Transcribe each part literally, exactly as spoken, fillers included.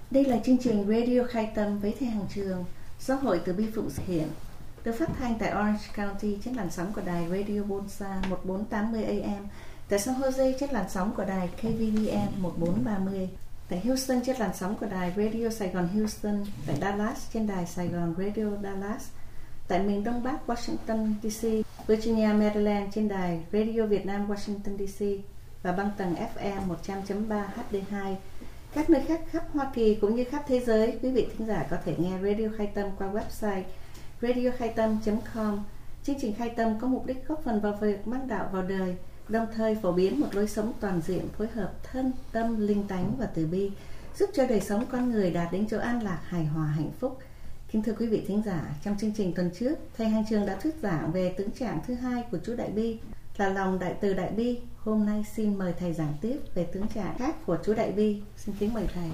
Đây là chương trình Radio Khai Tâm với Thầy Hằng Trường do Hội Từ Bi Phụng thực hiện, được phát thanh tại Orange County trên làn sóng của đài Radio Bonsa một bốn tám mươi A M, tại San Jose trên làn sóng của đài K V B N một bốn ba mươi, tại Houston trên làn sóng của đài Radio Sài Gòn Houston, tại Dallas trên đài Sài Gòn Radio Dallas, tại miền Đông Bắc Washington D C, Virginia, Maryland trên đài Radio Việt Nam Washington D C và băng tần F M một trăm chấm ba H D hai. Các nơi khác khắp Hoa Kỳ cũng như khắp thế giới, quý vị thính giả có thể nghe Radio Khai Tâm qua website radio khai tâm chấm com. Chương trình Khai Tâm có mục đích góp phần vào việc mang đạo vào đời, đồng thời phổ biến một lối sống toàn diện phối hợp thân, tâm, linh tánh và từ bi, giúp cho đời sống con người đạt đến chỗ an lạc, hài hòa, hạnh phúc. Kính thưa quý vị thính giả, trong chương trình tuần trước, Thầy Hằng Trường đã thuyết giảng về tướng trạng thứ hai của Chúa Đại Bi là lòng đại từ đại bi. Hôm nay xin mời Thầy giảng tiếp về tướng trạng khác của Chúa Đại Bi. Xin kính mời Thầy.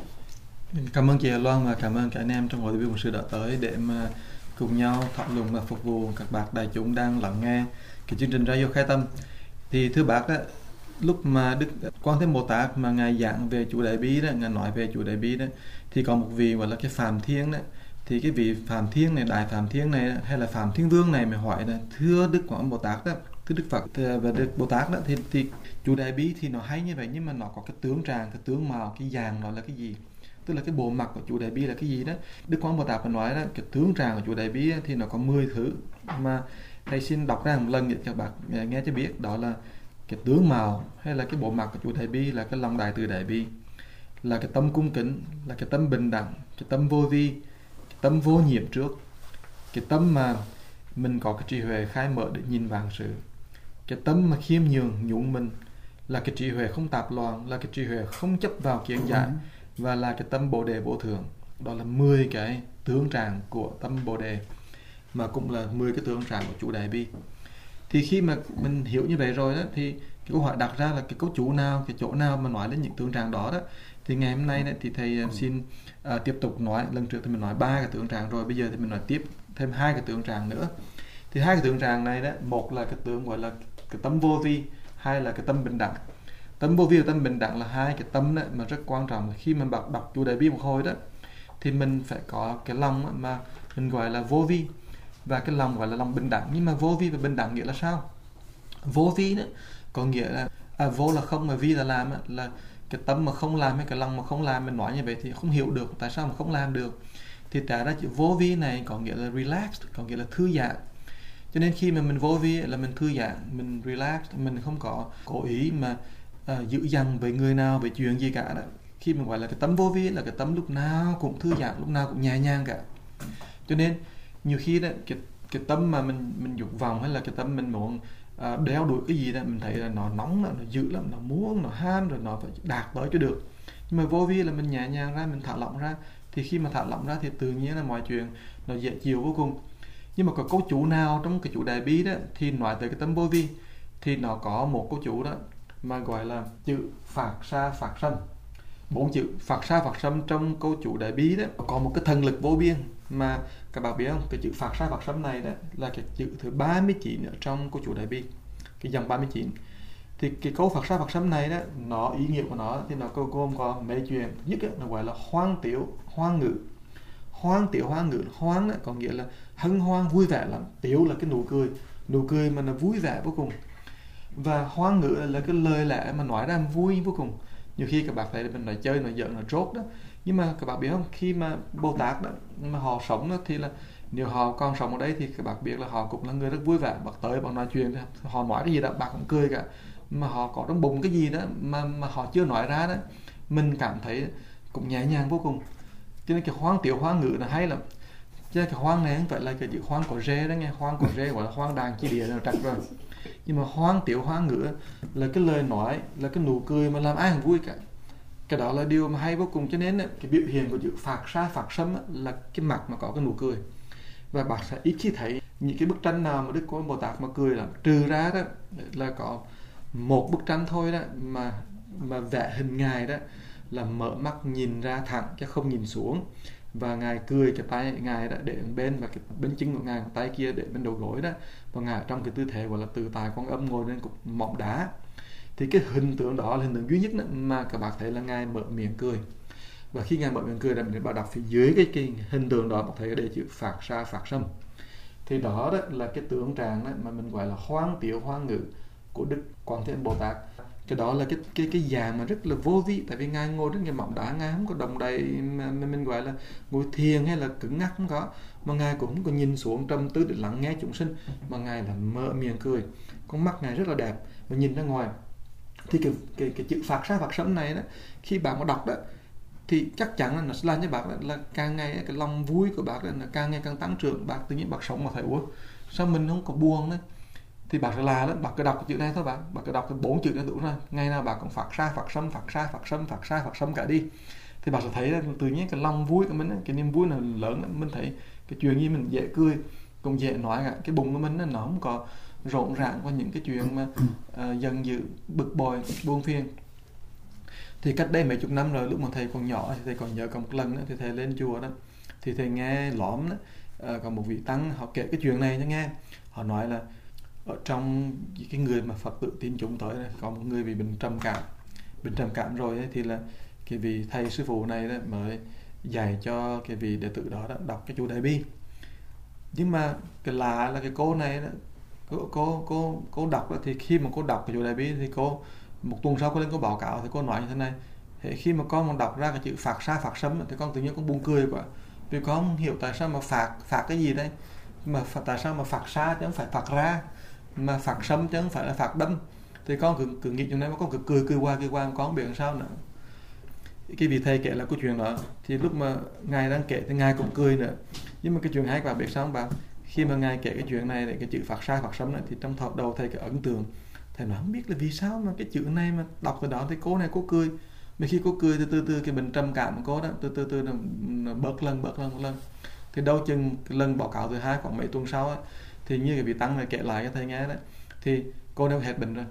Cảm ơn chị Hà Loan và cảm ơn cả anh em trong Hội Từ Bi Phụng sự đã tới để mà cùng nhau thảo luận và phục vụ các bạn đại chúng đang lắng nghe cái chương trình Radio Khai Tâm. Thì thưa bác đó, lúc mà Đức Quan Thế Bồ Tát mà ngài giảng về Chúa Đại Bi đó, ngài nói về Chúa Đại Bi đó, thì có một vị gọi là cái Phạm Thiên đó. Thì cái vị Phạm Thiên này, Đại Phạm Thiên này hay là Phạm Thiên Vương này mới hỏi là thưa Đức Quảng Bồ Tát đó, thưa Đức Phật và Đức Bồ Tát đó, thì, thì Chúa Đại Bi thì nó hay như vậy, nhưng mà nó có cái tướng tràng, cái tướng màu, cái dàn nó là cái gì, tức là cái bộ mặt của Chúa Đại Bi là cái gì đó. Đức Quảng Bồ Tát mà nói đó, cái tướng tràng của Chúa Đại Bi thì nó có mười thứ, mà thầy xin đọc ra một lần để cho bạn nghe cho biết. Đó là cái tướng màu hay là cái bộ mặt của Chúa Đại Bi là cái lòng đại từ đại bi, là cái tâm cung kính, là cái tâm bình đẳng, cái tâm vô vi, cái tâm vô nhiễm trước, cái tâm mà mình có cái trí huệ khai mở để nhìn vạn sự, cái tâm mà khiêm nhường nhún mình, là cái trí huệ không tạp loạn, là cái trí huệ không chấp vào kiến giải, và là cái tâm bồ đề vô thượng. Đó là mười cái tướng tràng của tâm bồ đề, mà cũng là mười cái tướng tràng của Chúa Đại Bi. Thì khi mà mình hiểu như vậy rồi đó, thì cái câu hỏi đặt ra là cái cấu chủ nào, cái chỗ nào mà nói đến những tướng tràng đó đó. Thì ngày hôm nay này, thì thầy uh, xin uh, tiếp tục nói. Lần trước thì mình nói ba cái tướng tràng rồi, bây giờ thì mình nói tiếp thêm hai cái tướng tràng nữa. Thì hai cái tướng tràng này đó, một là cái tướng gọi là cái tâm vô vi, hai là cái tâm bình đẳng. Tâm vô vi và tâm bình đẳng là hai cái tâm đó mà rất quan trọng. Khi mà bạn đọc Chúa Đại Bi một hồi đó, thì mình phải có cái lòng mà mình gọi là vô vi, và cái lòng gọi là lòng bình đẳng. Nhưng mà vô vi và bình đẳng nghĩa là sao? Vô vi đó có nghĩa là à, vô là không, mà vi là làm, là cái tâm mà không làm hay cái lòng mà không làm. Mình nói như vậy thì không hiểu được tại sao mà không làm được. Thì trả ra chữ vô vi này có nghĩa là relax, có nghĩa là thư giãn. Cho nên khi mà mình vô vi là mình thư giãn, mình relax, mình không có cố ý mà à, dữ dằn với người nào, với chuyện gì cả đó. Khi mình gọi là cái tâm vô vi là cái tâm lúc nào cũng thư giãn, lúc nào cũng nhẹ nhàng cả. Cho nên nhiều khi đó cái cái tâm mà mình mình dục vọng hay là cái tâm mình muốn à, đeo đuổi cái gì đó, mình thấy là nó nóng lắm, nó dữ lắm, nó muốn, nó ham, rồi nó phải đạt tới cho được. Nhưng mà vô vi là mình nhẹ nhàng ra, mình thả lỏng ra. Thì khi mà thả lỏng ra thì tự nhiên là mọi chuyện nó dễ chịu vô cùng. Nhưng mà có câu chủ nào trong cái Chúa Đại Bi đó thì nói tới cái tâm vô vi, thì nó có một câu chủ đó mà gọi là chữ phạt sa phạt sâm. Bốn chữ phạt sa phạt sâm trong câu Chúa Đại Bi đó có một cái thần lực vô biên. Mà các bạn biết không, cái chữ phạt sa phạt sâm này đó là cái chữ thứ ba mươi chín ở trong câu Chúa Đại Bi, cái dòng ba mươi chín. Thì cái câu phạt sa phạt sâm này đó, nó ý nghĩa của nó thì nó gồm có mấy chuyện. Nhất đó, nó gọi là hoan tiểu hoan ngữ. Hoan tiểu hoan ngữ, hoan đó, có nghĩa là hân hoan vui vẻ lắm. Tiểu là cái nụ cười, nụ cười mà nó vui vẻ vô cùng. Và hoan ngữ là cái lời lẽ mà nói ra vui vô cùng. Nhiều khi các bạn thấy mình nói chơi, nói giỡn, nói trốt đó. Nhưng mà các bạn biết không, khi mà Bồ Tát đó, mà họ sống đó, thì là nếu họ còn sống ở đây thì các bạn biết là họ cũng là người rất vui vẻ. Bạn tới, bạn nói chuyện, họ nói cái gì đó, bạn cũng cười cả. Mà họ có trong bụng cái gì đó mà, mà họ chưa nói ra đó, mình cảm thấy cũng nhẹ nhàng vô cùng. Cho nên cái hoang tiểu hoang ngữ là hay lắm. Chứ cái hoang này không phải là cái chữ hoang của rê đó nghe. Hoang của rê gọi là hoang đàn chi địa là trật rồi. Nhưng mà hoang tiểu hoang ngữ là cái lời nói, là cái nụ cười mà làm ai cũng vui cả. Cái đó là điều mà hay vô cùng. Cho nên cái biểu hiện của chữ phạt sa phạt sâm là cái mặt mà có cái nụ cười. Và bạn sẽ ít khi thấy những cái bức tranh nào mà Đức Quan Bồ Tát mà cười là trừ ra đó là có một bức tranh thôi đó mà mà vẽ hình Ngài đó là mở mắt nhìn ra thẳng chứ không nhìn xuống, và Ngài cười, cái tay Ngài đó để bên, và cái bên chân của Ngài, cái tay kia để bên đầu gối đó, và Ngài trong cái tư thế gọi là tự tại Quan Âm ngồi lên cục mỏng đá. Thì cái hình tượng đó là hình tượng duy nhất đó mà các bạn thấy là Ngài mở miệng cười. Và khi Ngài mở miệng cười là bạn đọc phía dưới cái, cái hình tượng đó, bạn thấy ở đây chữ phạt sa phạt sâm. Thì đó, đó là cái tượng tràng đó mà mình gọi là hoang tiểu hoang ngữ của Đức Quán Thế Âm Bồ Tát. Cái đó là cái cái cái dạng mà rất là vô vi, tại vì Ngài ngồi trên cái mỏng đá, Ngài không có động đậy mà, mà mình gọi là ngồi thiền hay là cứng ngắc, không có, mà Ngài cũng không có nhìn xuống trầm tư để lắng nghe chúng sinh, mà Ngài là mở miệng cười, con mắt Ngài rất là đẹp và nhìn ra ngoài. Thì cái cái cái chữ phạt sa phạt sâm này đó, khi bạn mà đọc đó thì chắc chắn là nó sẽ làm cho bạn là, là càng ngày cái lòng vui của bạn là càng ngày càng tăng trưởng. Bạn tự nhiên bạn sống mà thấy ủa sao mình không có buồn nữa, thì bạn sẽ là đó, bạn cứ đọc cái chữ này thôi, bạn bạn cứ đọc cái bốn chữ này đủ rồi, ngày nào bạn cũng phạt sa phạt sâm phạt sa phạt sâm phạt sa phạt sâm cả đi, thì bạn sẽ thấy là tự nhiên cái lòng vui của mình, cái niềm vui là lớn, mình thấy cái chuyện gì mình dễ cười cũng dễ nói cả, cái bụng của mình nó không có rộn ràng qua những cái chuyện mà uh, giận dữ bực bội buồn phiền. Thì cách đây mấy chục năm rồi, lúc mà thầy còn nhỏ thì thầy còn nhớ có một lần đó, thì thầy lên chùa đó, thì thầy nghe lõm đó, uh, có một vị tăng họ kể cái chuyện này cho nghe. Họ nói là ở trong cái người mà Phật tử tin chúng tới này, có một người bị bệnh trầm cảm, bệnh trầm cảm rồi ấy, thì là cái vị thầy sư phụ này đó mới dạy cho cái vị đệ tử đó, đó đọc cái chú Đại Bi. Nhưng mà cái lạ là cái cô này đó, cô cô cô cô đọc đó, thì khi mà cô đọc cái chú Đại Bi thì cô một tuần sau cô lên cô báo cáo thì cô nói như thế này: thế khi mà con mà đọc ra cái chữ phạt sa phạt sâm thì con tự nhiên con buồn cười quá, vì con không hiểu tại sao mà phạt phạt cái gì đây, mà phạt, tại sao mà phạt sa chứ không phải phạt ra, mà phạt sâm chứ không phải là phạt đâm. Thì con cứ cứ nghĩ chuyện này mà con cứ cười cười qua cười qua, con không biết làm sao nữa. Cái vị thầy kể là câu chuyện đó, thì lúc mà ngài đang kể thì ngài cũng cười nữa. Nhưng mà cái chuyện hay các bạn biết sao không bạn? Khi mà ngài kể cái chuyện này, cái chữ phạt sa phạt sâm này, thì trong thọ đầu thầy cái ấn tượng, thầy nói không biết là vì sao mà cái chữ này mà đọc từ đó thì cô này cô cười, mà khi cô cười thì từ từ cái bệnh trầm cảm của cô đó từ từ từ nó, nó bớt lần bớt lần một lần. Thì đâu chừng lần báo cáo thứ hai khoảng mấy tuần sau ấy, thì như cái vị tăng này kể lại cho thầy nghe đó, thì cô đã hết bệnh rồi.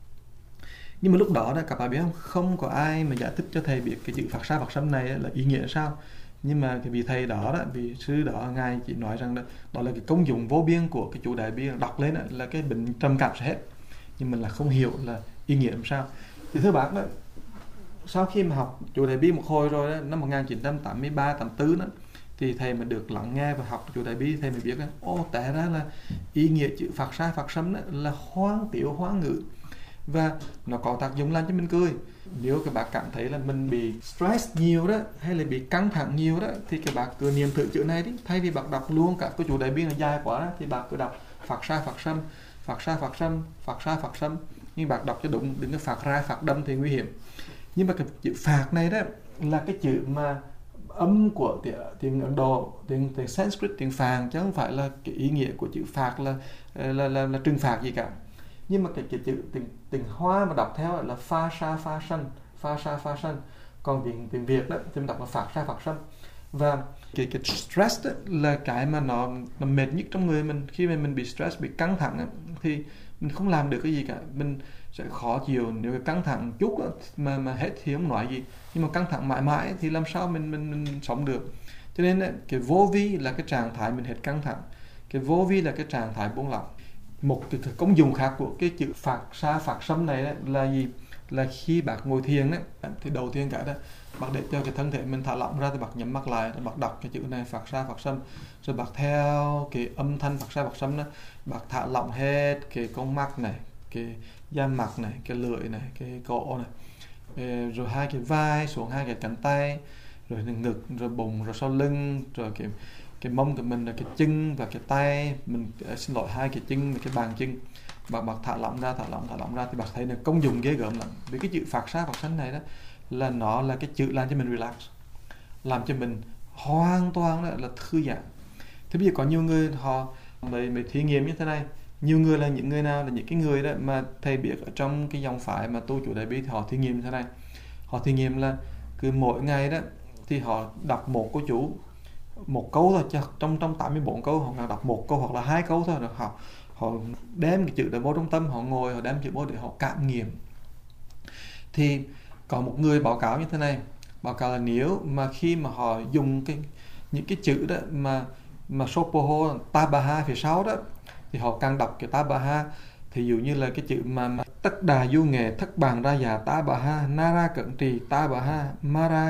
Nhưng mà lúc đó đó các bạn biết không, không có ai mà giải thích cho thầy biết cái chữ phạt sa phạt sâm này là ý nghĩa sao. Nhưng mà cái vị thầy đó, đó vị sư đó, ngài chỉ nói rằng đó, đó là cái công dụng vô biên của cái chú Đại Bi, đọc lên đó, là cái bệnh trầm cảm sẽ hết. Nhưng mình là không hiểu là ý nghĩa làm sao. Thì thưa bác đó, sau khi mà học chú Đại Bi một hồi rồi đó, năm một nghìn chín trăm tám mươi ba tám mươi tư đó, thì thầy mà được lắng nghe và học chú Đại Bi, thầy mới biết ô tại ra là ý nghĩa chữ phạt sa phạt sâm đó là hoang tiểu hoang ngữ, và nó có tác dụng làm cho mình cười. Nếu các bạn cảm thấy là mình bị stress nhiều đó, hay là bị căng thẳng nhiều đó, thì các bạn cứ niệm thử chữ này đi, thay vì bạn đọc luôn cả cái chú Đại Bi nó dài quá đó, thì bạn cứ đọc phạt sa phạt sâm phạt sa phạt sâm phạt sa phạt sâm, nhưng bạn đọc cho đúng, đừng có phạt ra phạt đâm thì nguy hiểm. Nhưng mà cái chữ phạt này đó là cái chữ mà âm của tiếng Ấn Độ, tiếng, tiếng Sanskrit, tiếng Phạn, chứ không phải là cái ý nghĩa của chữ phạt là là, là, là, là trừng phạt gì cả. Nhưng mà cái, cái chữ tiếng, tiếng Hoa mà đọc theo là pha sa pha sân, pha sa pha sân, còn tiếng, tiếng Việt đó thì mình đọc là phạt sa phạt sân. Và cái, cái stress đó là cái mà nó, nó mệt nhất trong người mình. Khi mà mình bị stress, bị căng thẳng đó, thì mình không làm được cái gì cả, mình sẽ khó chịu. Nếu cái căng thẳng chút đó, mà mà hết thì không nói gì, nhưng mà căng thẳng mãi mãi thì làm sao mình mình, mình sống được. Cho nên đó, cái vô vi là cái trạng thái mình hết căng thẳng, cái vô vi là cái trạng thái buông lỏng. Một cái công dụng khác của cái chữ phạt sa phạt sâm này đó là gì? Là khi bạn ngồi thiền đó, thì đầu tiên cả đó bạn để cho cái thân thể mình thả lỏng ra, thì bạn nhắm mắt lại, bạn đọc cái chữ này phạt sa phạt sâm, rồi bạn theo cái âm thanh phạt sa phạt sâm đó, bạn thả lỏng hết cái con mắt này, cái da mặt này, cái lưỡi này, cái cổ này, rồi hai cái vai xuống hai cái cánh tay, rồi ngực, rồi bụng, rồi sau lưng, rồi cái cái mông của mình, là cái chân và cái tay mình, xin lỗi hai cái chân và cái bàn chân. Bạn bạn thả lỏng ra, thả lỏng, thả lỏng ra, thì bạn thấy là công dụng ghê gớm lắm. Vì cái chữ phạt sa phạt sâm này đó là nó là cái chữ làm cho mình relax, làm cho mình hoàn toàn là, là thư giãn. Thế bây giờ có nhiều người họ mới, mới thí nghiệm như thế này. Nhiều người là những người nào, là những cái người đó mà thầy biết ở trong cái dòng phái mà tu chủ Đại Bi, thì họ thí nghiệm như thế này. Họ thí nghiệm là cứ mỗi ngày đó thì họ đọc một câu chú, một câu thôi, chứ trong trong tám mươi bốn câu họ đọc một câu hoặc là hai câu thôi, rồi họ họ đem cái chữ đó vô trong tâm, họ ngồi họ đem chữ vô để họ cảm nghiệm. Thì có một người báo cáo như thế này, báo cáo là nếu mà khi mà họ dùng cái những cái chữ đó mà mà Sopoho Tabaha phía sau đó, thì họ càng đọc cái Tabaha, thì dụ như là cái chữ mà, mà tất đà du nghệ thất bàn ra giả Tabaha Nara cận trì Tabaha Mara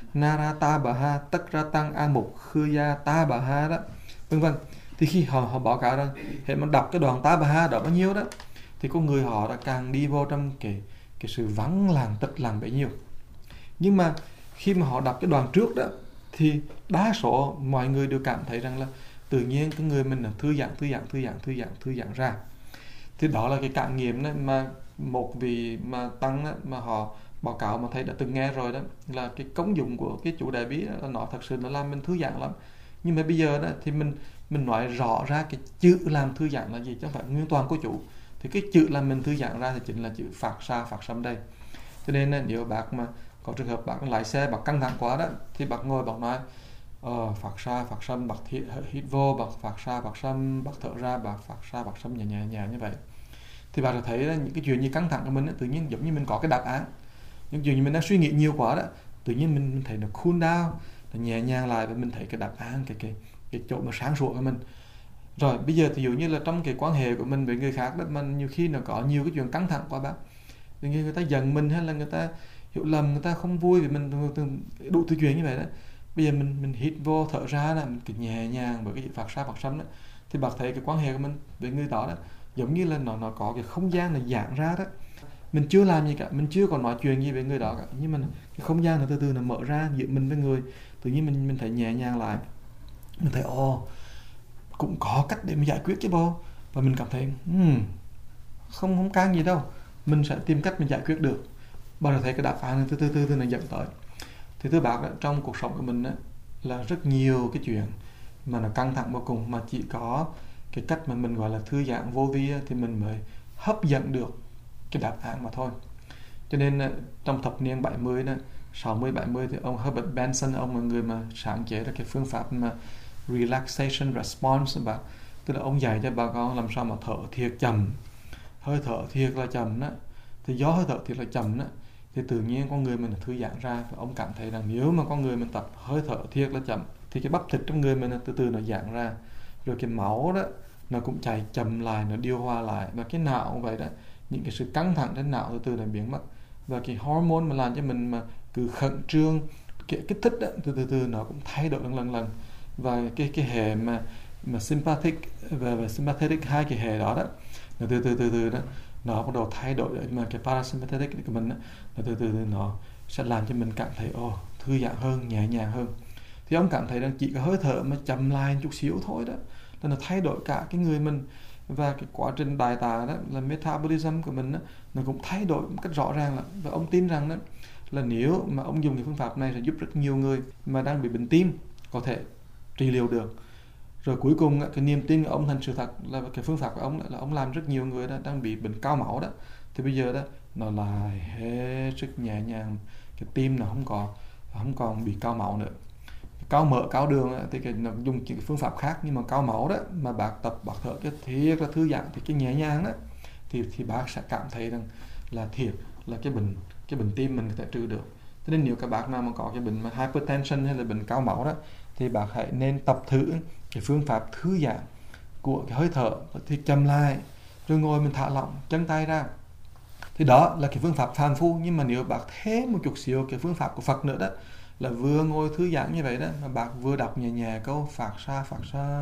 Narata Baha, Tất Ra Tăng A Mục, Khư Ta Baha đó, vân vân. Thì khi họ họ báo cáo rằng hệ mà đọc cái đoạn Ta Baha đó bao nhiêu đó, thì con người họ đã càng đi vô trong cái cái sự vắng lặng tịch lặng bấy nhiêu. Nhưng mà khi mà họ đọc cái đoạn trước đó, thì đa số mọi người đều cảm thấy rằng là tự nhiên cái người mình là thư giãn, thư giãn, thư giãn, thư giãn, thư giãn ra. Thì đó là cái cảm nghiệm đó mà một vị mà tăng đó, mà họ báo cáo mà thầy đã từng nghe rồi đó, là cái công dụng của cái chủ đại bi đó, nó thật sự nó làm mình thư giãn lắm. Nhưng mà bây giờ đó thì mình mình nói rõ ra cái chữ làm thư giãn là gì, chứ không phải nguyên toàn của chủ. Thì cái chữ làm mình thư giãn ra thì chính là chữ phạt sa phạt sâm đây. Cho nên là nếu bác mà có trường hợp bác lái xe, bác căng thẳng quá đó, thì bác ngồi bác nói ờ, phạt sa phạt sâm, bác hít, hít vô, bác phạt sa phạt sâm, bác thở ra, bác phạt sa phạt sâm nhẹ nhẹ nhẹ như vậy. Thì bác sẽ thấy đó, những cái chuyện như căng thẳng của mình đó, tự nhiên giống như mình có cái đáp án. Những chuyện như mình đang suy nghĩ nhiều quá đó, tự nhiên mình, mình thấy nó cool down, nó nhẹ nhàng lại, và mình thấy cái đáp án, cái cái cái chỗ mà sáng suốt của mình. Rồi bây giờ thì dụ như là trong cái quan hệ của mình với người khác đó, mà nhiều khi nó có nhiều cái chuyện căng thẳng quá bác, tự nhiên người ta giận mình, hay là người ta hiểu lầm, người ta không vui vì mình đủ thứ chuyện như vậy đó. Bây giờ mình mình hít vô thở ra là mình cứ nhẹ nhàng với cái phạt sa phạt sâm đó, thì bác thấy cái quan hệ của mình với người đó đó giống như là nó nó có cái không gian nó giãn ra đó. Mình chưa làm gì cả, mình chưa còn nói chuyện gì với người đó cả, nhưng mà cái không gian nó từ từ nó mở ra giữa mình với người, tự nhiên mình mình thấy nhẹ nhàng lại, mình thấy ồ cũng có cách để mình giải quyết chứ bố, và mình cảm thấy um, không không căng gì đâu, mình sẽ tìm cách mình giải quyết được. Bao giờ thấy cái đáp án từ từ từ từ nó dẫn tới. Thì thưa bác đó, trong cuộc sống của mình đó, là rất nhiều cái chuyện mà nó căng thẳng vô cùng, mà chỉ có cái cách mà mình gọi là thư giãn vô vi thì mình mới hấp dẫn được cái đáp án mà thôi. Cho nên trong thập niên bảy mươi đó, sáu mươi bảy mươi thì ông Herbert Benson, ông là người mà sáng chế ra cái phương pháp mà relaxation response bạn. Tức là ông dạy cho bà con làm sao mà thở thiệt chậm, hơi thở thiệt là chậm đó. Thì do hơi thở thiệt là chậm đó, thì tự nhiên con người mình thư giãn ra. Và ông cảm thấy rằng nếu mà con người mình tập hơi thở thiệt là chậm thì cái bắp thịt trong người mình từ từ nó giãn ra, rồi cái máu đó nó cũng chạy chậm lại, nó điều hòa lại. Và cái não cũng vậy đó, những cái sự căng thẳng trên não từ từ nó biến mất. Và cái hormone mà làm cho mình mà cứ khẩn trương, cái kích thích đó, từ từ từ nó cũng thay đổi lần lần lần. Và cái cái hệ mà mà sympathetic và, và sympathetic, hai cái hệ đó đó, nó từ từ từ từ đó nó bắt đầu thay đổi. Mà cái parasympathetic của mình đó, nó từ từ từ nó sẽ làm cho mình cảm thấy ồ oh, thư giãn hơn, nhẹ nhàng hơn. Thì ông cảm thấy rằng chỉ có hơi thở mà chậm lại chút xíu thôi đó, nó thay đổi cả cái người mình. Và cái quá trình đại tạ đó là metabolism của mình đó, nó cũng thay đổi một cách rõ ràng. Là, và ông tin rằng đó là nếu mà ông dùng cái phương pháp này sẽ giúp rất nhiều người mà đang bị bệnh tim có thể trị liệu được. Rồi cuối cùng cái niềm tin của ông thành sự thật là cái phương pháp của ông là ông làm rất nhiều người đó đang bị bệnh cao máu đó, thì bây giờ đó nó lại hết sức nhẹ nhàng, cái tim nó không còn không còn bị cao máu nữa. Cao mỡ, cao đường thì cái, nó dùng những phương pháp khác, nhưng mà cao máu đó mà bác tập bác thở cái thiệt là thư giãn, thì cái nhẹ nhàng đó thì thì bác sẽ cảm thấy rằng là thiệt là cái bệnh cái bệnh tim mình có thể trừ được. Cho nên nếu các bác nào mà có cái bệnh mà hypertension hay là bệnh cao máu đó, thì bác hãy nên tập thử cái phương pháp thư giãn của cái hơi thở, thì chậm lại rồi ngồi mình thả lỏng chân tay ra. Thì đó là cái phương pháp phàm phu. Nhưng mà nếu bác thêm một chút xíu cái phương pháp của Phật nữa đó, là vừa ngồi thư giãn như vậy đó, mà bác vừa đọc nhẹ nhẹ câu phạt sa phạt sa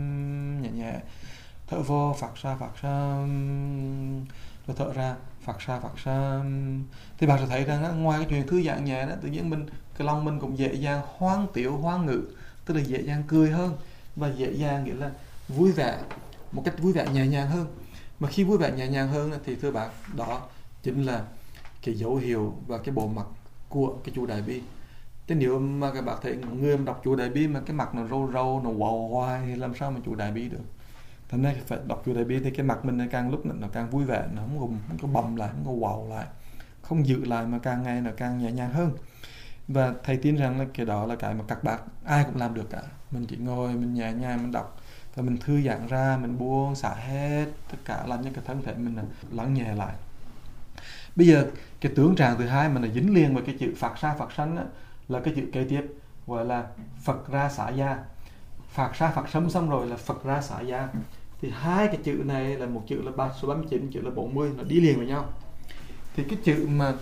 nhẹ nhẹ, thở vô phạt sa phạt sa, rồi thở ra phạt sa phạt sa, thì bác sẽ thấy rằng đó, ngoài cái chuyện thư giãn nhẹ đó, tự nhiên mình cái lòng mình cũng dễ dàng hoang tiểu hoang ngữ, tức là dễ dàng cười hơn, và dễ dàng nghĩa là vui vẻ, một cách vui vẻ nhẹ nhàng hơn. Mà khi vui vẻ nhẹ nhàng hơn thì thưa bác, đó chính là cái dấu hiệu và cái bộ mặt của cái chủ đại bi. Thế nếu mà các bạn thấy người mà đọc chủ đại bi mà cái mặt nó râu râu, nó quàu hoài thì làm sao mà chủ đại bi được. Thành ra phải đọc chủ đại bi thì cái mặt mình nó càng lúc nó càng vui vẻ, nó không có, không có bầm lại, không có quàu lại, không giữ lại, mà càng ngày nó càng nhẹ nhàng hơn. Và thầy tin rằng là cái đó là cái mà các bạn ai cũng làm được cả. Mình chỉ ngồi, mình nhẹ nhàng, mình đọc, và mình thư giãn ra, mình buông xả hết tất cả, làm cho cái thân thể mình lắng nhẹ lại. Bây giờ cái tướng trạng thứ hai mà nó dính liền với cái chữ phạt sa phạt sanh á, là cái chữ kế tiếp gọi là Phật ra xả gia. Phạt sa phạt sâm xong rồi là Phật ra xả gia. Thì hai cái chữ này là một chữ là ba số ba mươi chín, chữ là bốn mươi, nó đi liền với nhau. Thì cái chữ mà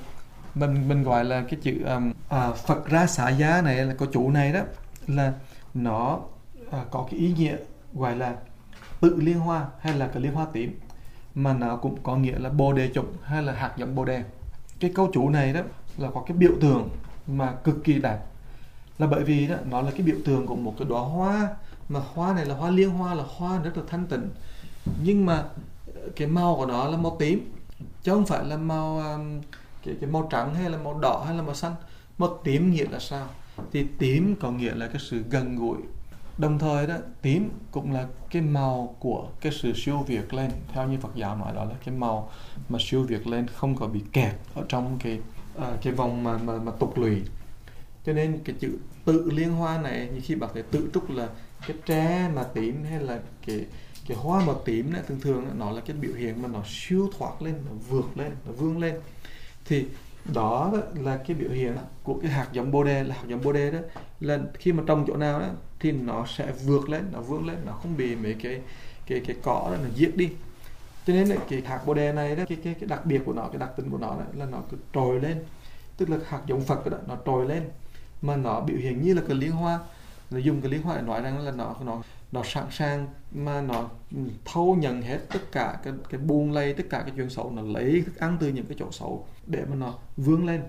mình mình gọi là cái chữ um, à, Phật ra xả giá này là của chủ này đó, là nó à, có cái ý nghĩa gọi là tự liên hoa hay là cái liên hoa tím, mà nó cũng có nghĩa là bồ đề chủng hay là hạt giống bồ đề. Cái câu chủ này đó là có cái biểu tượng mà cực kỳ đẹp, là bởi vì đó nó là cái biểu tượng của một cái đóa hoa, mà hoa này là hoa liên hoa, là hoa rất là thanh tịnh, nhưng mà cái màu của nó là màu tím, chứ không phải là màu um, cái, cái màu trắng hay là màu đỏ hay là màu xanh. Màu tím nghĩa là sao? Thì tím có nghĩa là cái sự gần gũi, đồng thời đó tím cũng là cái màu của cái sự siêu việt lên, theo như Phật giáo nói đó là cái màu mà siêu việt lên, không có bị kẹt ở trong cái uh, cái vòng mà mà mà tục lụy. Cho nên cái chữ tự liên hoa này, như khi bạn phải tự trúc là cái tre mà tím hay là cái cái hoa màu tím này, thường thường nó là cái biểu hiện mà nó siêu thoát lên, nó vượt lên, nó vươn lên. Thì đó là cái biểu hiện của cái hạt giống bồ đề. Là hạt giống bồ đề đó là khi mà trồng chỗ nào đó thì nó sẽ vượt lên, nó vươn lên, nó không bị mấy cái cái cái cỏ đó nó giết đi. Cho nên cái hạt bồ đề này đó, cái cái cái đặc biệt của nó, cái đặc tính của nó đó, là nó cứ trồi lên, tức là hạt giống Phật đó nó trồi lên, mà nó biểu hiện như là cái liên hoa. Nó dùng cái liên hoa để nói rằng là nó nó nó sẵn sàng mà nó thâu nhận hết tất cả cái cái buông lây, tất cả cái chuyện xấu, nó lấy thức ăn từ những cái chỗ xấu để mà nó vươn lên.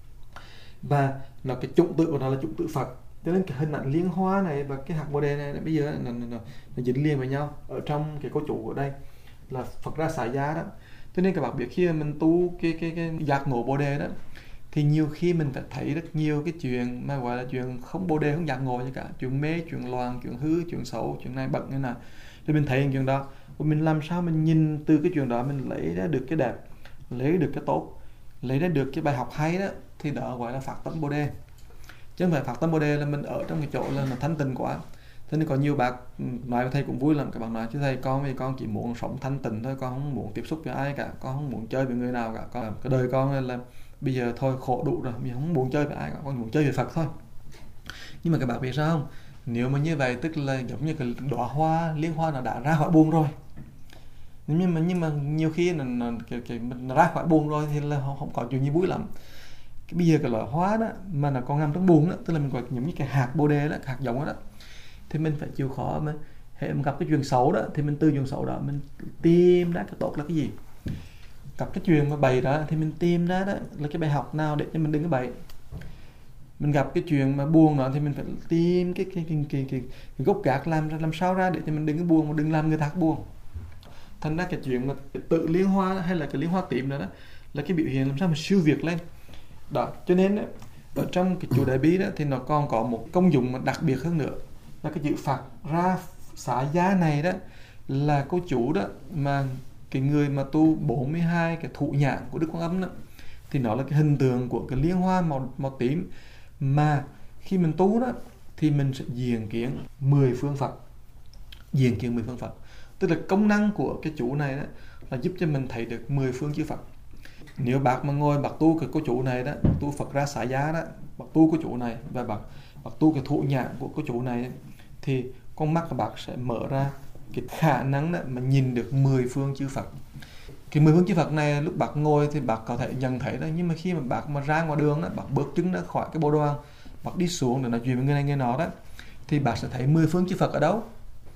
Và nó cái chủng tử của nó là chủng tử Phật. Cho nên cái hình ảnh liên hoa này và cái hạt bồ đề này bây giờ nó, nó, nó, nó dính liền với nhau ở trong cái cấu chủ của đây là Phật ra xả giá đó. Cho nên các bạn biết khi mà mình tu cái cái cái giác ngộ bồ đề đó, thì nhiều khi mình phải thấy rất nhiều cái chuyện mà gọi là chuyện không bồ đề, không giác ngộ gì cả, chuyện mê, chuyện loạn, chuyện hư, chuyện xấu, chuyện này bận như nào, thì mình thấy những chuyện đó, và mình làm sao mình nhìn từ cái chuyện đó mình lấy ra được cái đẹp, lấy được cái tốt, lấy ra được cái bài học hay đó, thì đó gọi là phát tâm bồ đề. Chứ không phải phát tâm bồ đề là mình ở trong cái chỗ là nó thanh tịnh quá. Thế nên có nhiều bác nói với thầy cũng vui lắm, các bạn nói chứ thầy con vì con chỉ muốn sống thanh tịnh thôi, con không muốn tiếp xúc với ai cả, con không muốn chơi với người nào cả, con cái đời con là bây giờ thôi khổ đủ rồi, mình không muốn chơi với ai cả, con muốn chơi với Phật thôi. Nhưng mà các bạn biết sao không? Nếu mà như vậy tức là giống như cái đóa hoa liên hoa nó đã ra khỏi buồn rồi. Nhưng mà nhưng mà nhiều khi nó, nó, cái, cái, nó ra khỏi buồn rồi thì là không, không có chuyện gì vui lắm. Cái bây giờ cái loại hoa đó mà nó còn nằm trong buồn đó, tức là mình gọi giống như cái hạt bồ đề đó, hạt giống đó, thì mình phải chịu khó mà hệ mình gặp cái chuyện xấu đó thì mình từ chuyện xấu đó mình tìm ra cái tốt là cái gì. Gặp cái chuyện mà bậy đó thì mình tìm ra đó là cái bài học nào để cho mình đừng có bậy. Mình gặp cái chuyện mà buồn đó thì mình phải tìm cái cái cái cái, cái, cái gốc gác làm làm sao ra để cho mình đừng có buồn, mà đừng làm người khác buồn. Thành ra cái chuyện mà tự liên hoa hay là cái liên hoa tím đó, đó là cái biểu hiện làm sao mà siêu việt lên. Đó, cho nên đó, ở trong cái chủ Đại Bi đó thì nó còn có một công dụng mà đặc biệt hơn nữa, là cái chữ Phật ra xả giá này đó là cô chủ đó mà cái người mà tu bốn mươi hai cái thụ nhãn của Đức Quan Âm đó, thì nó là cái hình tượng của cái liên hoa màu màu tím, mà khi mình tu đó thì mình sẽ diện kiến mười phương Phật, diện kiến mười phương Phật, tức là công năng của cái chủ này đó là giúp cho mình thấy được mười phương chư Phật. Nếu bác mà ngồi bác tu cái cô chủ này đó, tu Phật ra xả giá đó, bác tu cái chủ này và bác, bác tu cái thụ nhãn của cô chủ này, thì con mắt của bác sẽ mở ra cái khả năng đó mà nhìn được mười phương chư Phật. Cái mười phương chư Phật này lúc bác ngồi thì bác có thể nhận thấy đó, nhưng mà khi mà bác mà ra ngoài đường đó, bác bước chân ra khỏi cái bộ đoàn, bác đi xuống để nói chuyện với người này người nọ đó, thì bác sẽ thấy mười phương chư Phật ở đâu?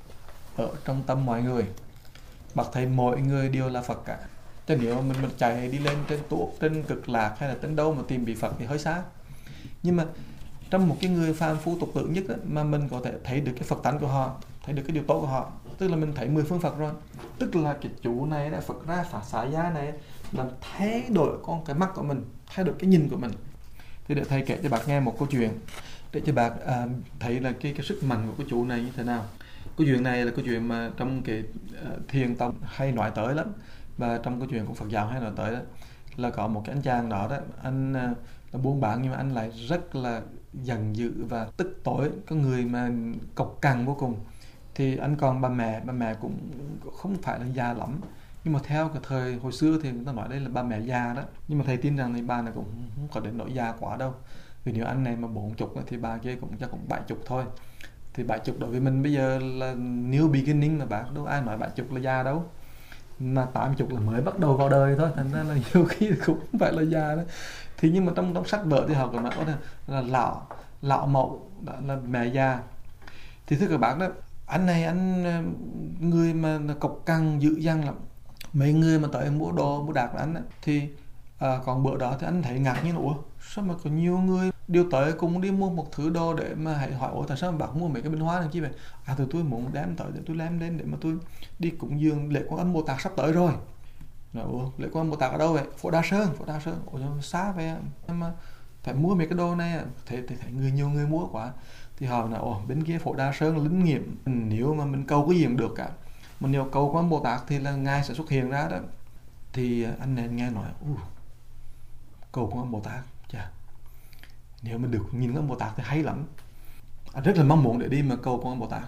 Ở trong tâm mọi người. Bác thấy mọi người đều là Phật cả. Cho nếu mình mình chạy đi lên trên tuốt, trên cực lạc hay là trên đâu mà tìm vị Phật thì hơi xa. Nhưng mà trong một cái người phàm phu tục tử nhất đó, mà mình có thể thấy được cái Phật tánh của họ, thấy được cái điều tốt của họ, tức là mình thấy mười phương Phật rồi. Tức là cái chủ này đã Phật ra phá xả giá này làm thay đổi con cái mắt của mình, thay đổi cái nhìn của mình. Thì để thầy kể cho bác nghe một câu chuyện để cho bác à, thấy là cái cái sức mạnh của cái chủ này như thế nào. Câu chuyện này là câu chuyện mà trong cái uh, thiền tông hay nói tới lắm, và trong câu chuyện của Phật giáo hay nói tới đó, là có một cái anh chàng đó đó, anh uh, là buôn bán nhưng mà anh lại rất là giận dữ và tức tối, có người mà cộc cằn vô cùng. Thì anh còn bà mẹ, bà mẹ cũng không phải là già lắm, nhưng mà theo cái thời hồi xưa thì người ta nói đây là bà mẹ già đó. Nhưng mà thầy tin rằng thì bà này cũng không có đến nỗi già quá đâu, vì nếu anh này mà bốn chục thì bà kia cũng chắc cũng bảy chục thôi. Thì bảy chục đối với mình bây giờ là new beginning mà bác, đâu ai nói bảy chục là già đâu. mà tám chục là mới bắt đầu vào đời thôi, thành ra là nhiều khi cũng không phải là già đó. Thì nhưng mà trong trong sách vở thì họ còn nói là, là lão lão mậu đó là mẹ già. Thì thưa các bạn đó, anh này anh người mà cộc cằn dữ dằn lắm, mấy người mà tới mua đồ mua đạc của anh đó, thì à, còn bữa đó thì anh thấy ngạc nhiên, ủa sao mà có nhiều người đều tới cùng đi mua một thứ đồ để mà hãy hỏi ủa tại sao mà bạn mua mấy cái bình hoa này chi vậy? À thì tôi muốn đem tới để tôi đem lên để mà tôi đi cúng dường lễ Quan Âm Bồ Tát sắp tới rồi. Rồi, ủa lễ Quan Âm Bồ Tát ở đâu vậy? Phố Đa Sơn, phố Đa Sơn. Ủa xa vậy mà phải mua mấy cái đồ này à? Thế thì thấy người nhiều người mua quá. Thì họ nói ồ bên kia phố Đa Sơn linh nghiệm, nếu mà mình cầu cái gì cũng được cả, mà nếu cầu Quan Âm Bồ Tát thì là ngài sẽ xuất hiện ra đó. Thì anh này nghe nói uh, cầu Quan Âm Bồ Tát, chà, nếu mà được nhìn Quan Âm Bồ Tát thì hay lắm. Anh rất là mong muốn để đi mà cầu Quan Âm Bồ Tát,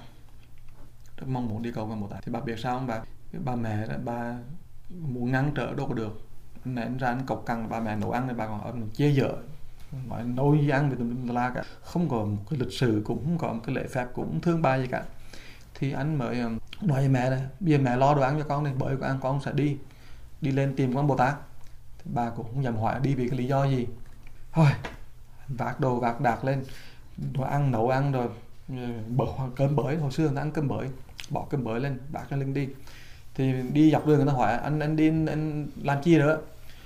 rất mong muốn đi cầu Quan Âm Bồ Tát. Thì bà biết sao không bà? Bà mẹ đó, bà muốn ngăn trở đâu có được. Anh này anh ra anh cộc cằn bà mẹ nấu ăn thì bà còn ông chê dở, nói nấu gì ăn vì tùm la cả, không có một cái lịch sử, cũng không có một cái lễ phép, cũng không thương bà gì cả. Thì anh mới nói với mẹ này, bây giờ mẹ lo đồ ăn cho con này, bởi con ăn con sẽ đi đi lên tìm Quan Âm Bồ Tát. Thì bà cũng không dám hỏi đi vì cái lý do gì. Thôi vác đồ vác đạc lên, đồ ăn nấu ăn rồi bở cơm bới, hồi xưa người ta ăn cơm bới, bỏ cơm bới lên vác cho lên đi. Thì đi dọc đường người ta hỏi anh anh đi anh làm chi nữa?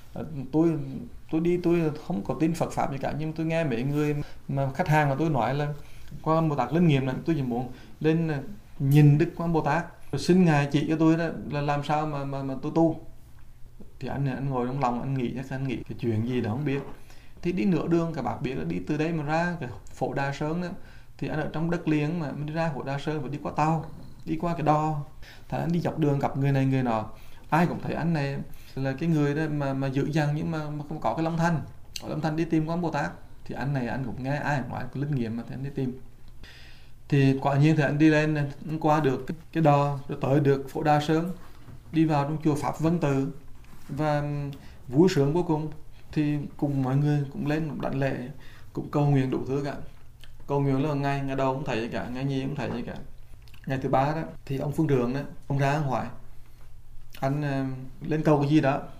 Tôi tôi đi tôi không có tin Phật pháp gì cả, nhưng tôi nghe mấy người mà khách hàng mà tôi nói là Quan Âm Bồ Tát linh nghiệm này, tôi chỉ muốn lên nhìn Đức Quan Âm Bồ Tát rồi xin ngài chỉ cho tôi đó là làm sao mà mà, mà tôi tu. Thì anh anh ngồi trong lòng anh nghĩ chắc anh nghĩ cái chuyện gì đó không biết. Thì đi nửa đường các bạn biết là đi từ đây mà ra cái phố Đa Sơn đó, thì anh ở trong đất liền mà mình đi ra phố Đa Sơn phải đi qua tàu, đi qua cái đò. Thì anh đi dọc đường gặp người này người nọ, ai cũng thấy anh này là cái người đó mà mà dữ dằn nhưng mà, mà không có cái long thanh, có long thanh đi tìm Quan Âm Bồ Tát. Thì anh này anh cũng nghe ai cũng nói cái linh nghiệm mà thì anh đi tìm. Thì quả nhiên thì anh đi lên, anh qua được cái, cái đò rồi tới được phố Đa Sơn, đi vào trong chùa Pháp Vân Tự và vui sướng vô cùng. Thì cùng mọi người cũng lên cũng đảnh lễ, cũng cầu nguyện đủ thứ cả. Cầu nguyện là ngày ngày đầu không thấy gì cả, ngày nhì không thấy gì cả. Ngày thứ ba đó thì ông phương trưởng đó, ông ra hỏi anh uh, lên cầu cái gì đó.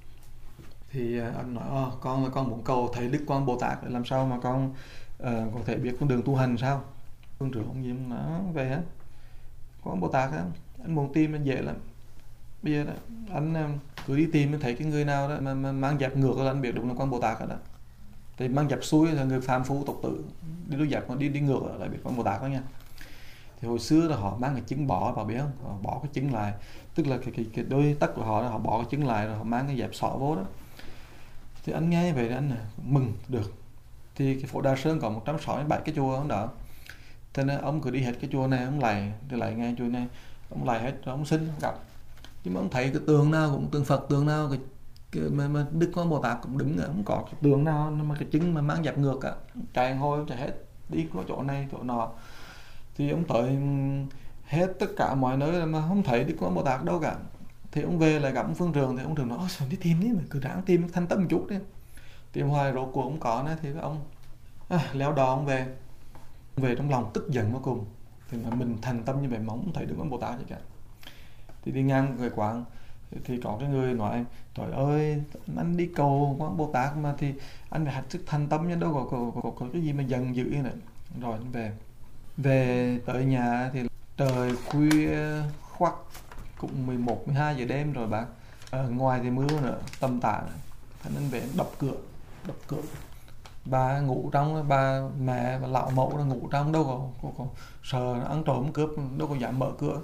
Thì uh, anh nói oh, con là con muốn cầu thầy Đức Quan Bồ Tát, làm sao mà con uh, có thể biết con đường tu hành sao? Phương trưởng ông gì ông nói về hết Quan Bồ Tát đó, anh muốn tìm anh dễ lắm. Bây giờ đó, anh uh, cứ đi tìm thấy cái người nào đó mà, mà mang dẹp ngược là anh biết đúng là Quan Bồ Tát rồi đó. Thì mang dẹp xuôi là người phàm phu tục tử, đi đôi dẹp còn đi đi ngược lại biết Quan Bồ Tát đó nha. Thì hồi xưa là họ mang cái trứng bỏ vào biết không, họ bỏ cái trứng lại, tức là cái, cái, cái đôi tất của họ, họ bỏ cái trứng lại rồi họ mang cái dẹp sọ vô đó. Thì anh nghe vậy anh mừng được. Thì cái phố Đa Sơn có một trăm sáu mươi bảy cái chùa đó, thế nên ông cứ đi hết cái chùa này, ông lại thì lại ngay chùa này, ông lại hết rồi ông xin ông gặp. Nhưng mà ông thấy cái tường nào cũng tượng Phật, tường nào cái, cái mà, mà Đức Quan Bồ Tát cũng đứng ở, không có cái tường nào mà cái trứng mà mang dẹp ngược cả. Chạy hồi chạy hết, đi có chỗ này chỗ nọ. Thì ông tới hết tất cả mọi nơi mà không thấy Đức Quan Bồ Tát đâu cả. Thì ông về lại gặp ông phương trường, thì ông trường nói sao đi tìm đi, mà cứ ráng tìm thanh tâm một chút đi. Tìm hoài rốt cuộc ông có nữa. Thì ông à, leo đò ông về, ông về trong lòng tức giận vô cùng. Thì mà mình thành tâm như vậy mà không thấy Đức Quan Bồ Tát gì cả. Thì đi ngang người quán thì có cái người nói trời ơi anh đi cầu Quan Bồ Tát mà thì anh phải hạch sức thành tâm nha, đâu có, có, có, có cái gì mà giận dữ này. Rồi anh về về tới nhà thì trời khuya khoắt, cũng mười một, mười hai giờ đêm rồi bác. Ở ngoài thì mưa nữa, tầm tã. Thành nên về đập cửa, đập cửa. Bà ngủ trong, bà mẹ, bà lão mẫu là ngủ trong, đâu có, có, có sợ ăn trộm cướp, đâu có dám mở cửa.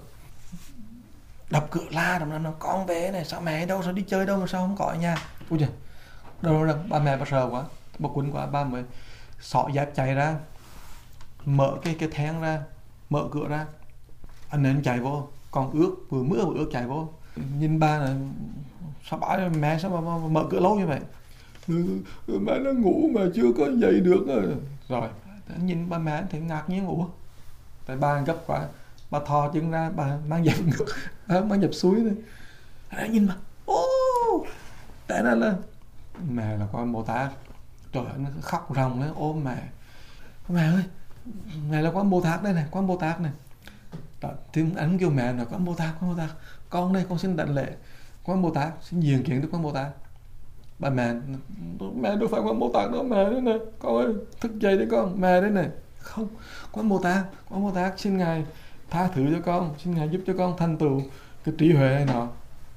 Đập cửa la, đồng nó con về này, sao mẹ đâu, sao đi chơi đâu mà sao không có ở nhà. Ui trời, đâu đâu, bà mẹ bà sợ quá, bà quýnh quá, bà mới xỏ dép chạy ra, mở cái cái then ra, mở cửa ra. Anh nên chạy vô, còn ướt, vừa mưa vừa ướt chạy vô. Nhìn ba là sao bà mẹ sao mà, mà, mà mở cửa lâu như vậy? Ừ, mẹ nó ngủ mà chưa có dậy được rồi. Rồi nhìn ba mẹ thấy ngạc nhiên ngủ. Tại ba gấp quá, bà thò chân ra, bà mang dẹp ngược, mang dẹp suối thôi. Anh nhìn mà, ô, tại ra là mẹ là con Bồ Tát. Trời ơi, nó khóc ròng lên ôm mẹ. Mẹ ơi, mẹ là con Bồ Tát đây này, con Bồ Tát này. Đó, thì anh kêu mẹ là con Bồ Tát, con Bồ Tát. con đây con xin đảnh lễ Quan Bồ Tát, xin diện kiến Đức Quan Bồ Tát. Bà mẹ, mẹ đâu phải Quan Bồ Tát đâu, mẹ đấy này, con ơi, thức dậy đấy con, mẹ đấy này. Không, Quan Bồ Tát, Quan Bồ Tát xin Ngài tha thứ cho con, xin Ngài giúp cho con thành tựu cái trí huệ này nọ.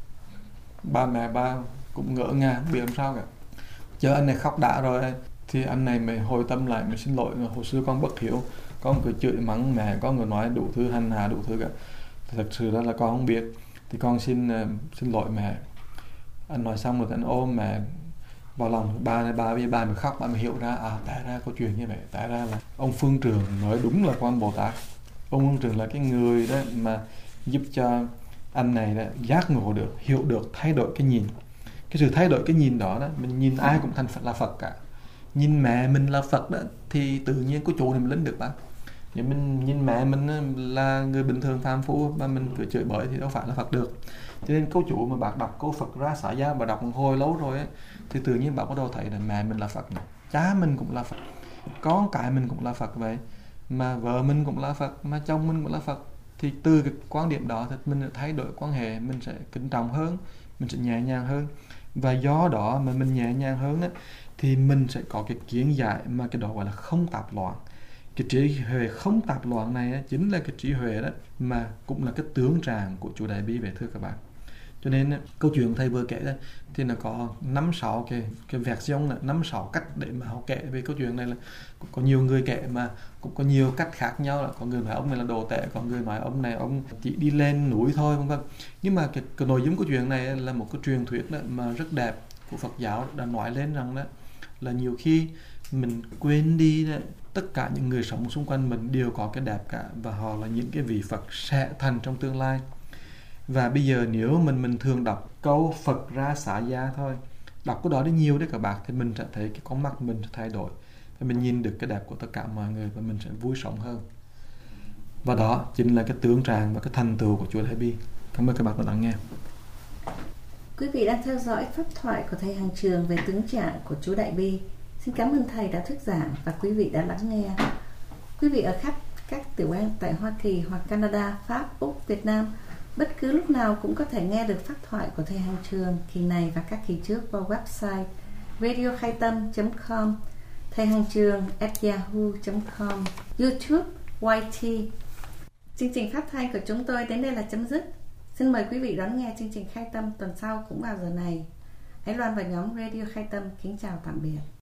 Bà mẹ bà cũng ngỡ ngàng, không biết làm sao cả. Chờ anh này khóc đã rồi thì anh này mới hồi tâm lại, mới xin lỗi, hồi xưa con bất hiểu, con cứ chửi mắng mẹ, con cứ nói đủ thứ hành hạ đủ thứ cả. Thật sự ra là con không biết, thì con xin uh, xin lỗi mẹ. Anh nói xong rồi anh ôm mẹ vào lòng. Ba này ba với ba mới khóc, ba mới hiểu ra à tại ra có chuyện như vậy, tại ra là ông Phương Trường nói đúng là Quan Bồ Tát. Ông Phương Trường là cái người đó mà giúp cho anh này đó giác ngộ được, hiểu được, thay đổi cái nhìn. Cái sự thay đổi cái nhìn đó đó, mình nhìn ai cũng thành Phật là Phật cả. Nhìn mẹ mình là Phật đó thì tự nhiên có chỗ này mình lên được bác. Nếu mình nhìn mẹ mình là người bình thường phàm phu mà mình cứ chửi bới thì đâu phải là Phật được. Cho nên câu chủ mà bạn đọc câu Phật Ra Xả Gia và đọc một hồi lâu rồi ấy, thì tự nhiên bạn bắt đầu thấy là mẹ mình là Phật này, cha mình cũng là Phật, con cái mình cũng là Phật vậy, mà vợ mình cũng là Phật, mà chồng mình cũng là Phật. Thì từ cái quan điểm đó thì mình thay đổi quan hệ, mình sẽ kính trọng hơn, mình sẽ nhẹ nhàng hơn. Và do đó mà mình nhẹ nhàng hơn đó, thì mình sẽ có cái kiến giải mà cái đó gọi là không tạp loạn. Cái trí huệ không tạp loạn này á, chính là cái trí huệ đó mà cũng là cái tướng tràng của chủ Đại Bi vậy thưa các bạn. Cho nên á, câu chuyện thầy vừa kể đó thì nó có năm sáu cái cái version là năm sáu cách để mà họ kể về câu chuyện này. Là cũng có nhiều người kể mà cũng có nhiều cách khác nhau, là có người nói ông này là đồ tệ, có người nói ông này ông chỉ đi lên núi thôi, vân vân. Nhưng mà cái, cái nội dung của chuyện này là một cái truyền thuyết đó mà rất đẹp của Phật giáo đã nói lên rằng đó là nhiều khi mình quên đi đó, tất cả những người sống xung quanh mình đều có cái đẹp cả, và họ là những cái vị Phật sẽ thành trong tương lai. Và bây giờ nếu mình mình thường đọc câu Phật Ra Xả Gia thôi, đọc cái đó đi nhiều đấy các bạn, thì mình sẽ thấy cái con mắt mình sẽ thay đổi, và mình nhìn được cái đẹp của tất cả mọi người, và mình sẽ vui sống hơn. Và đó chính là cái tướng tràng và cái thành tựu của chùa Đại Bi. Cảm ơn các bạn đã lắng nghe. Quý vị đang theo dõi pháp thoại của thầy Hàng Trường về tướng trạng của chú Đại Bi. Xin cảm ơn thầy đã thuyết giảng và quý vị đã lắng nghe. Quý vị ở khắp các tiểu bang tại Hoa Kỳ hoặc Canada, Pháp, Úc, Việt Nam, bất cứ lúc nào cũng có thể nghe được pháp thoại của thầy Hàng Trường kỳ này và các kỳ trước qua website radio khai tâm chấm com, thầy Hàng Trường at yahoo chấm com, YouTube, Y T. Chương trình phát thanh của chúng tôi đến đây là chấm dứt. Xin mời quý vị đón nghe chương trình Khai Tâm tuần sau cũng vào giờ này. Hãy loan vào nhóm Radio Khai Tâm kính chào tạm biệt.